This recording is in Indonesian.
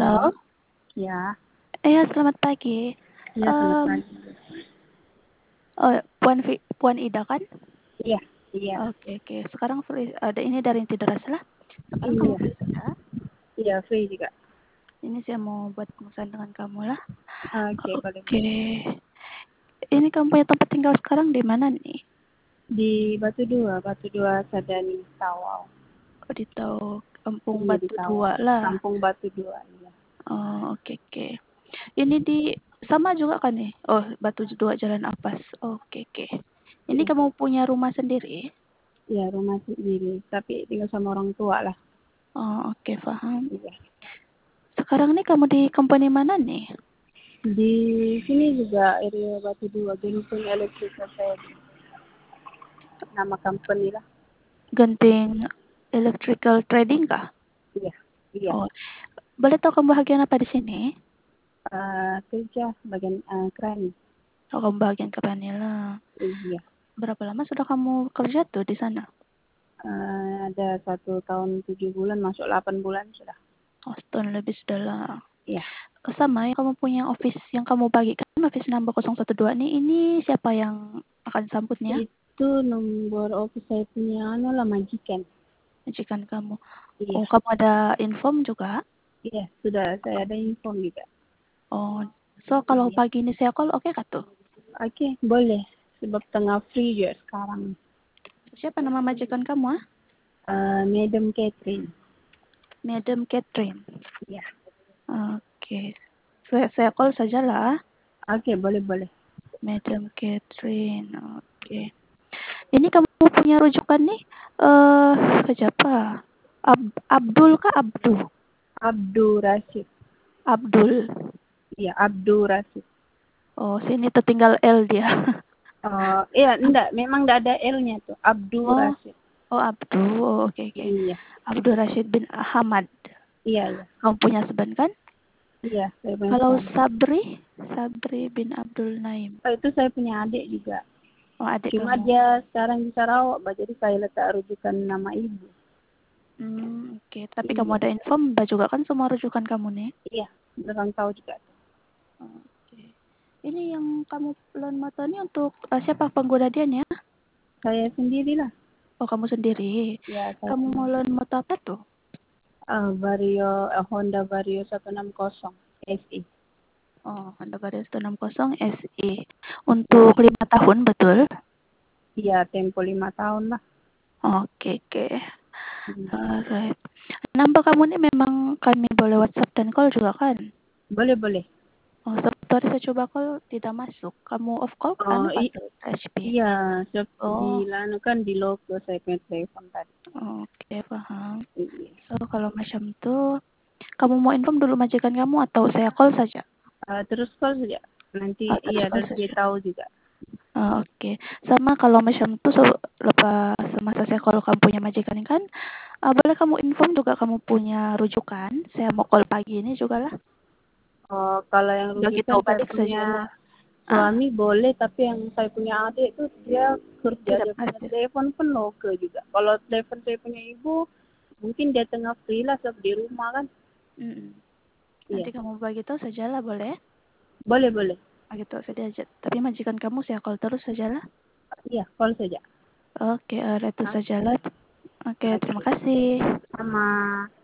Halo. Halo. Ya, Iya, selamat pagi. iya selamat Mmm, pagi. oh, Puan Ida kan? Iya, iya, Oke. Sekarang free, ada ini dari Tidak Salah. Sekarang kamu iya, free sudah? iya free juga. Ini saya mau buat pengurusan dengan kamu lah. Oke, boleh Oke. boleh. Ini kamu punya tempat tinggal sekarang di mana nih? Di Batu Dua Sadani, Tawau. Oh, di tahu Kampung Iya di Batu Dua Tawau, lah. Kampung Batu Dua. Iya. Oh, oke. Ini di sama juga kan nih? Oh, Batu Dua Jalan Ampas. Oke. Ini Iya, kamu punya rumah sendiri? iya rumah sendiri, tapi tinggal sama orang tua lah. Oh, oke, paham. Iya. Sekarang nih kamu di company mana nih? Di sini juga area Batu Dua, Genting Electric Society. Nama company lah. Genting Electrical Trading kah? Iya, iya. Oh, boleh tahu kamu bagian apa di sini? Kerja bagian kran. Oh, kamu bagian Kapanila. Iya. Berapa lama sudah kamu kerja tuh di sana? Ada 1 tahun 7 bulan, masuk 8 bulan sudah. Oh, setahun lebih sudah lah. Iya. Sama yang kamu punya office yang kamu bagikan, office number 012 nih, ini siapa yang akan sambutnya? Itu nomor office saya punya anu lah, majikan. Majikan kamu. Iya, Oh, kamu ada inform juga? iya sudah saya ada info juga. Oh, so kalau Iya. pagi ini saya call, oke kah tuh? Oke, boleh. Sebab tengah free juga sekarang. Siapa nama majikan kamu, ah? Madam Catherine. Madam Catherine. Iya. Oke. Saya call saja lah. Oke, boleh. Madam Catherine. Oke. Ini kamu punya rujukan nih? Kerja apa? Abdul kah Abdu? Abdul Rashid. Abdul. Iya, Abdul Rashid. Oh, sini tertinggal L dia. Iya, enggak, memang enggak ada L-nya tuh. Abdul Oh, Rashid. Abdu. Oh, oke. Iya, Abdul Rashid bin Ahmad. iya. Kamu punya seben kan? Iya, saya punya Kalau suami. Sabri bin Abdul Naim. Oh, itu saya punya adik juga. Oh, adik Cuma kamu. dia sekarang di Sarawak, Mbak. Jadi saya letak rujukan nama ibu. Oke. Tapi kamu Iya, ada info, Mbak juga kan semua rujukan kamu nih? iya. Orang tahu juga. Oke. Ini yang kamu loan motor ini untuk siapa pengguna dianya? Saya sendirilah. Oh, kamu sendiri. Ya, saya Kamu mau sendiri. loan motor apa tuh? Honda Vario 160 SE. Oh, Honda Vario 160 SE. Untuk 5 tahun, betul? Iya, tempo 5 tahun lah. Oke. Hmm. Alright. Nambah kamu nih memang kami boleh WhatsApp dan call juga kan? Boleh. Oh, tadi saya coba call tidak masuk. Kamu off call kan? Oh, Pakai HP. iya. Di Oh, lanu kan di logo saya punya telepon tadi. oke, paham. Iya. So, kalau macam tuh, kamu mau inform dulu majikan kamu atau saya call saja? Terus call saja. Nanti Oh, terus iya, call nanti dia saja. tahu juga. Oke. Sama kalau macam tuh lepas semasa saya kalau kamu punya majikan kan, boleh kamu inform juga kamu punya rujukan. Saya mau call pagi ini juga lah. Oh, kalau yang Bagi rujukan tahu saya balik saja punya lah. suami boleh, tapi yang saya punya adik itu dia kerja, Tidak dia punya pasti. telepon pun logo juga. Kalau telepon saya punya ibu, mungkin dia tengah free lah, sebab di rumah kan. Iya, Nanti kamu bagi tahu saja lah, boleh? boleh. Bagi tahu saja aja. Tapi majikan kamu saya call terus saja lah. Iya, call saja. Oke, itu Oke, saja lah. Oke, terima kasih. sama.